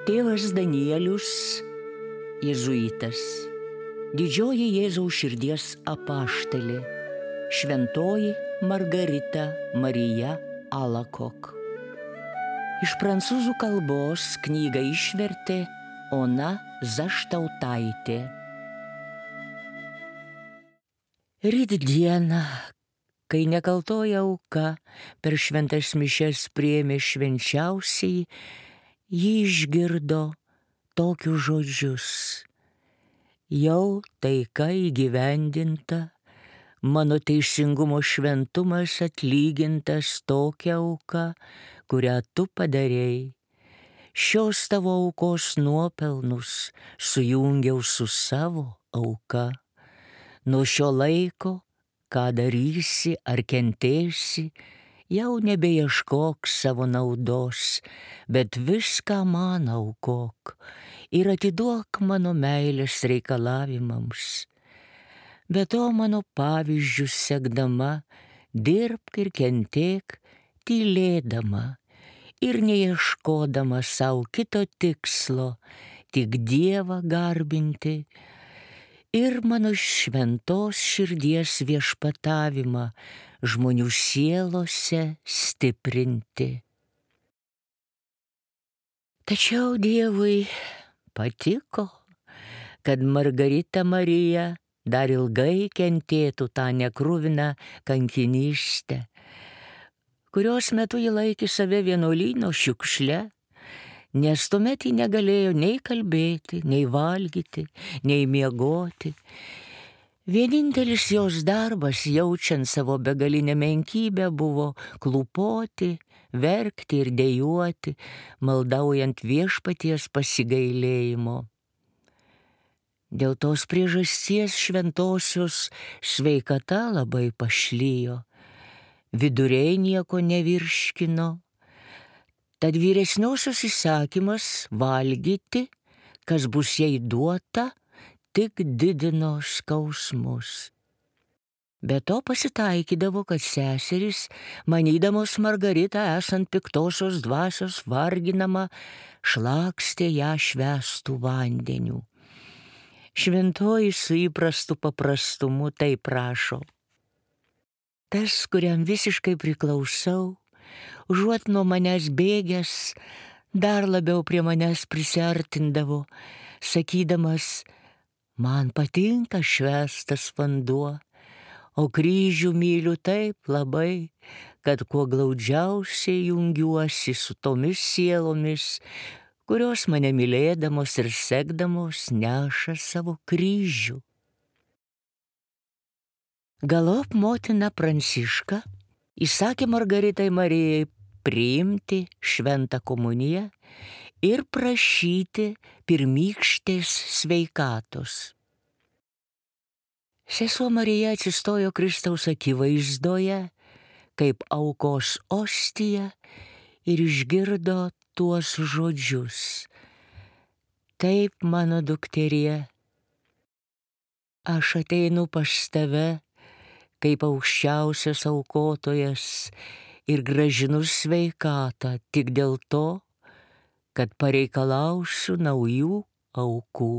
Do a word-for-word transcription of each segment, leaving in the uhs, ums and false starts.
Tėvas Danielius, jėzuitas, didžioji Jėzaus širdies apaštalė, šventoji Margarita Marija Alacoque. Iš prancūzų kalbos knygą išvertė Ona Zaštautaitė. Rytdieną, kai nekaltoji auka per šventas mišias priėmė švenčiausiai, ji išgirdo tokius žodžius: jau taika įgyvendinta, mano teisingumo šventumas atlygintas tokia auka, kurią tu padarei. Šios tavo aukos nuopelnus sujungiau su savo auka. Nuo šio laiko, ką darysi ar kentėsi, jau nebeieškok savo naudos, bet viską man aukok ir atiduok mano meilės reikalavimams. Be to mano pavyzdžių sekdama, dirbk ir kentėk tylėdama ir neieškodama savo kito tikslo, tik Dievą garbinti ir mano šventos širdies viešpatavimą žmonių sielose stiprinti. Tačiau Dievui patiko, kad Margarita Marija dar ilgai kentėtų tą nekruviną kankinystę, kurios metu ji laikė save vienuolyno šiukšle, nes tuomet ji negalėjo nei kalbėti, nei valgyti, nei miegoti. Vienintelis jos darbas, jaučiant savo begalinę menkybę, buvo klūpoti, verkti ir dejuoti, maldaujant viešpaties pasigailėjimo. Dėl tos priežasties šventosios sveikata labai pašlijo, viduriai nieko nevirškino, tad vyresniosios įsakymas valgyti, kas bus jai duota, tik didino skausmus. Be to pasitaikydavo, kad seserys, manydamos Margaritą esant piktosios dvasios varginama, šlakstė ją švęstų vandeniu. Šventoji su įprastu paprastumu taip prašo: tas, kuriam visiškai priklausau, užuot nuo manęs bėgęs, dar labiau prie manęs prisiartindavo, sakydamas: man patinka švęstas vanduo, o kryžių myliu taip labai, kad kuo glaudžiausiai jungiuosi su tomis sielomis, kurios mane mylėdamos ir sekdamos neša savo kryžių. Galop motina Pranciška įsakė Margaritai Marijai priimti šventą komuniją ir prašyti pirmykštės sveikatos. Sesuo Marija atsistojo Kristaus akivaizdoje kaip aukos ostija ir išgirdo tuos žodžius: taip, mano dukterie, aš ateinu pas tave kaip aukščiausias aukotojas ir gražinu sveikatą tik dėl to, kad pareikalausiu naujų aukų.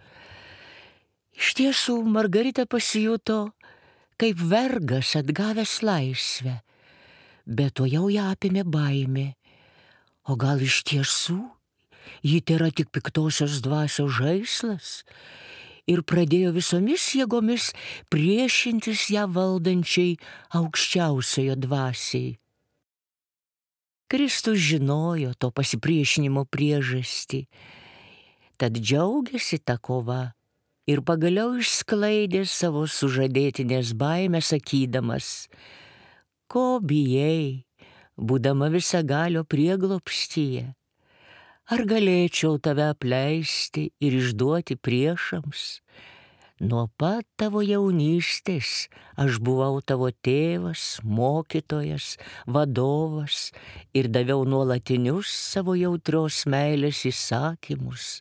Iš tiesų, Margarita pasijuto kaip vergas atgavęs laisvę, bet to jau ją apėmė baimė. O gal iš tiesų ji tėra tik piktosios dvasios žaislas ir pradėjo visomis jėgomis priešintis ją valdančiai aukščiausiojo dvasiai. Kristus žinojo to pasipriešinimo priežastį, tad džiaugiasi ta kova ir pagaliau išsklaidė savo sužadėtinės baimę, sakydamas: ko bijai, būdama visagalio prieglobstyje? Ar galėčiau tave apleisti ir išduoti priešams? Nuo pat tavo jaunystės aš buvau tavo tėvas, mokytojas, vadovas ir daviau nuolatinius savo jautrios meilės įsakymus.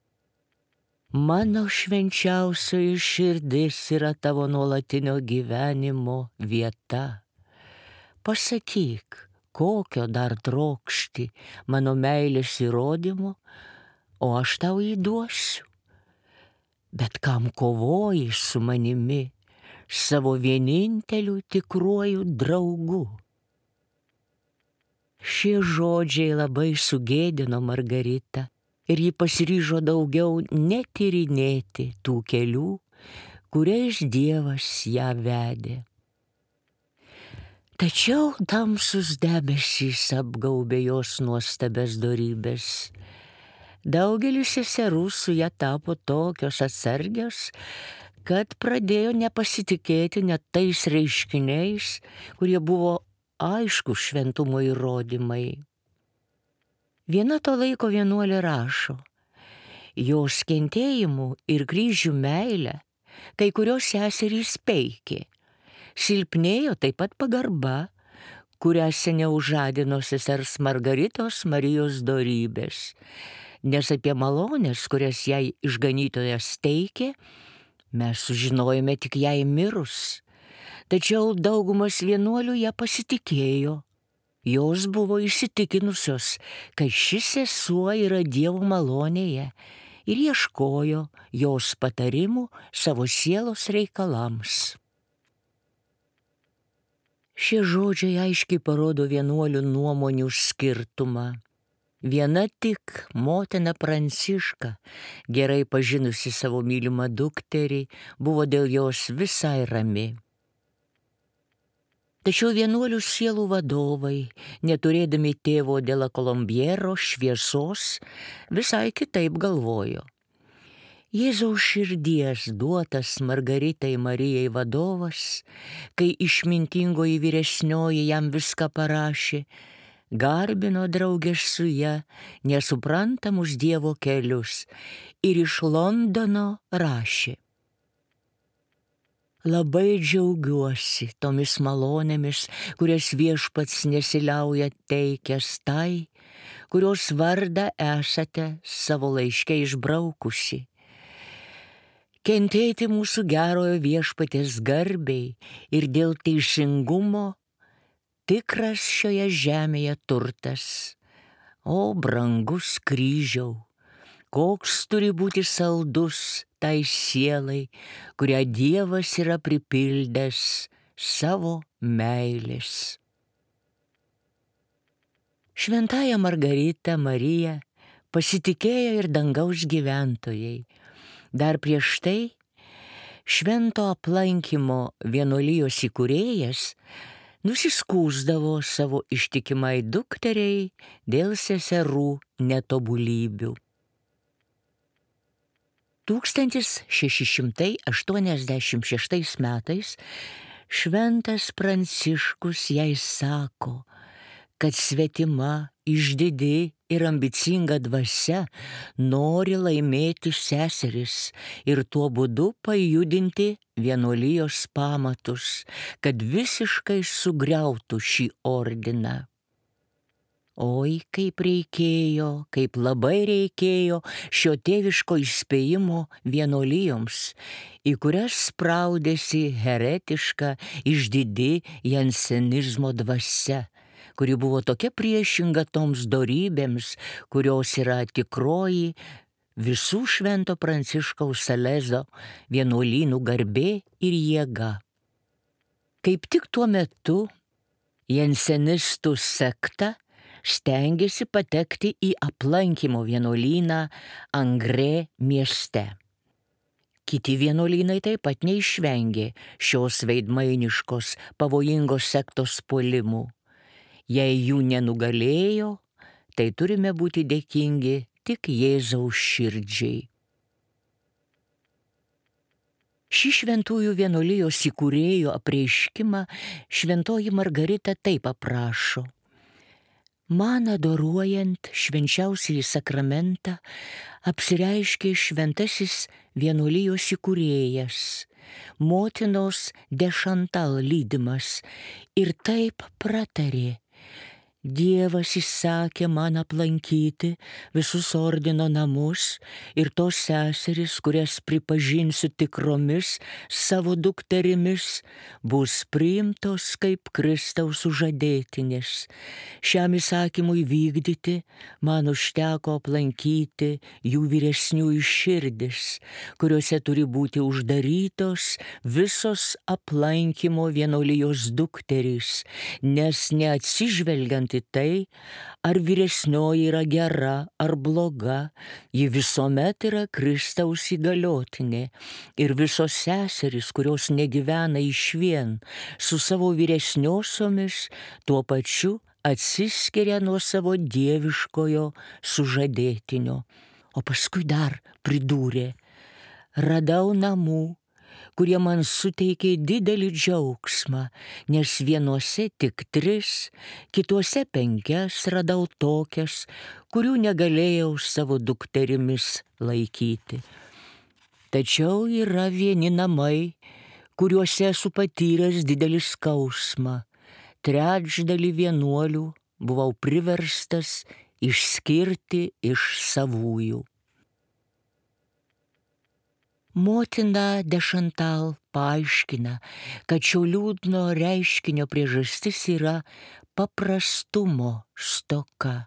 Mano švenčiausioji širdis yra tavo nuolatinio gyvenimo vieta. Pasakyk, kokio dar trokšti mano meilės įrodymo, o aš tau jį duosiu. Bet kam kovoji su manimi, savo vieninteliu tikruoju draugu? Šie žodžiai labai sugėdino Margaritą ir ji pasiryžo daugiau netyrinėti tų kelių, kuriais Dievas ją vedė. Tačiau tamsus debesys apgaubė jos nuostabias dorybės. Daugelis seserų su ja tapo tokios atsargios, kad pradėjo nepasitikėti net tais reiškiniais, kurie buvo aišku šventumo įrodymai. Viena to laiko vienuolė rašo, jos kentėjimų ir kryžių meilę kai kurios seserys peikė. Silpnėjo taip pat pagarba, kurią seniau žadino sesers Margaritos Marijos dorybės, nes apie malonės, kurias jai išganytojas teikė, mes sužinojome tik jai mirus. Tačiau daugumas vienuolių ją pasitikėjo. Jos buvo įsitikinusios, kad šis sesuo yra Dievo malonėje ir ieškojo jos patarimų savo sielos reikalams. Šie žodžiai aiškiai parodo vienuolių nuomonių skirtumą. Viena tik motina Pranciška, gerai pažinusi savo mylimą dukterį, buvo dėl jos visai rami. Tačiau vienuolių sielų vadovai, neturėdami tėvo de la Colombiero šviesos, visai kitaip galvojo. Jėzaus širdies duotas Margaritai Marijai vadovas, kai išmintingoji vyresnioji jam viską parašė, garbino draugės su ja nesuprantamus Dievo kelius ir iš Londono rašė. Labai džiaugiuosi tomis malonėmis, kurias viešpats nesiliauja teikęs tai, kurios vardą esate savo laiške išbraukusi. Kentėti mūsų gerojo viešpatės garbei ir dėl teisingumo tikras šioje žemėje turtas. O brangus kryžiau, koks turi būti saldus tai sielai, kurią Dievas yra pripildęs savo meilės. Šventąja Margarita Marija pasitikėjo ir dangaus gyventojai. Dar prieš tai švento aplankymo vienuolijos įkūrėjas nusiskųsdavo savo ištikimai dukteriai dėl seserų netobulybių. tūkstantis šeši šimtai aštuoniasdešimt šeštais metais šventas Pranciškus jai sako, kad svetima, išdidi ir ambicinga dvasia nori laimėti seseris ir tuo būdu pajudinti vienuolijos pamatus, kad visiškai sugriautų šį ordiną. Oi, kaip reikėjo, kaip labai reikėjo šio tėviško įspėjimo vienuolijoms, į kurias spraudėsi heretiška, išdidi jansenizmo dvasia, kuri buvo tokia priešinga toms dorybėms, kurios yra tikroji visų švento Pranciškaus Salezo vienuolynų garbė ir jėga. Kaip tik tuo metu jansenistų sekta stengėsi patekti į aplankymo vienuolyną Angre mieste. Kiti vienuolynai taip pat neišvengė šios veidmainiškos, pavojingos sektos puolimų. Jei jų nenugalėjo, tai turime būti dėkingi tik Jėzaus širdžiai. Šį šventųjų vienuolijos įkūrėjo apreiškimą šventoji Margarita taip aprašo. Man adoruojant švenčiausiąjį sakramentą apsireiškė šventasis vienuolijos įkūrėjas, motinos de Chantal lydimas, ir taip pratarė: Dievas įsakė man aplankyti visus ordino namus ir tos seseris, kurias pripažinsiu tikromis savo dukterimis, bus priimtos kaip Kristaus sužadėtinės. Šiam įsakymui vykdyti man užteko aplankyti jų vyresniųjų širdis, kuriuose turi būti uždarytos visos aplankymo vienuolijos dukterys, nes neatsižvelgiant į tai, ar vyresnioji yra gera ar bloga, ji visuomet yra Kristaus įgaliotinė. Ir visos seserys, kurios negyvena išvien su savo vyresniosiomis, tuo pačiu atsiskiria nuo savo dieviškojo sužadėtinio. O paskui dar pridūrė: radau namų, kurie man suteikė didelį džiaugsmą, nes vienuose tik tris, kituose penkias radau tokias, kurių negalėjau savo dukterimis laikyti. Tačiau yra vieni namai, kuriuose esu patyręs didelį skausmą. Trečdalį vienuolių buvau priverstas išskirti iš savųjų. Motina de Chantal paaiškina, kad šio liūdno reiškinio priežastis yra paprastumo stoka.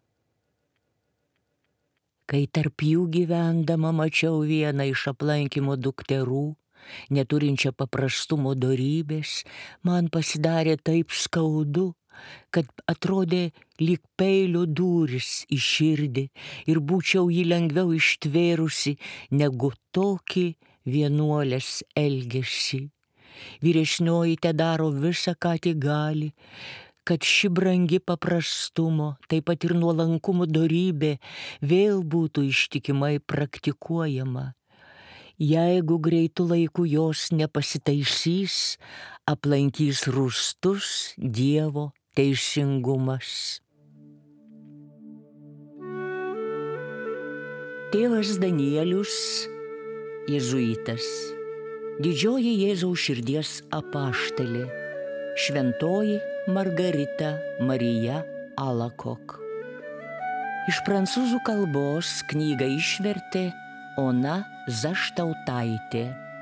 Kai tarp jų gyvendama mačiau vieną iš aplankymo dukterų, neturinčią paprastumo dorybės, man pasidarė taip skaudu, kad atrodė lyg peilio dūris į širdį ir būčiau jį lengviau ištvėrusi negu tokį vienuolės elgesį. Vyresnioji te daro visą, ką tik gali, kad ši brangi paprastumo, taip pat ir nuolankumo dorybė vėl būtų ištikimai praktikuojama. Jeigu greitu laiku jos nepasitaisys, aplankys rūstus Dievo teisingumas. Tėvas Danielius, jėzuitas, didžioji Jėzaus širdies apaštalė, šventoji Margarita Marija Alakok. Iš prancūzų kalbos knygą išvertė Ona Zaštautaitė.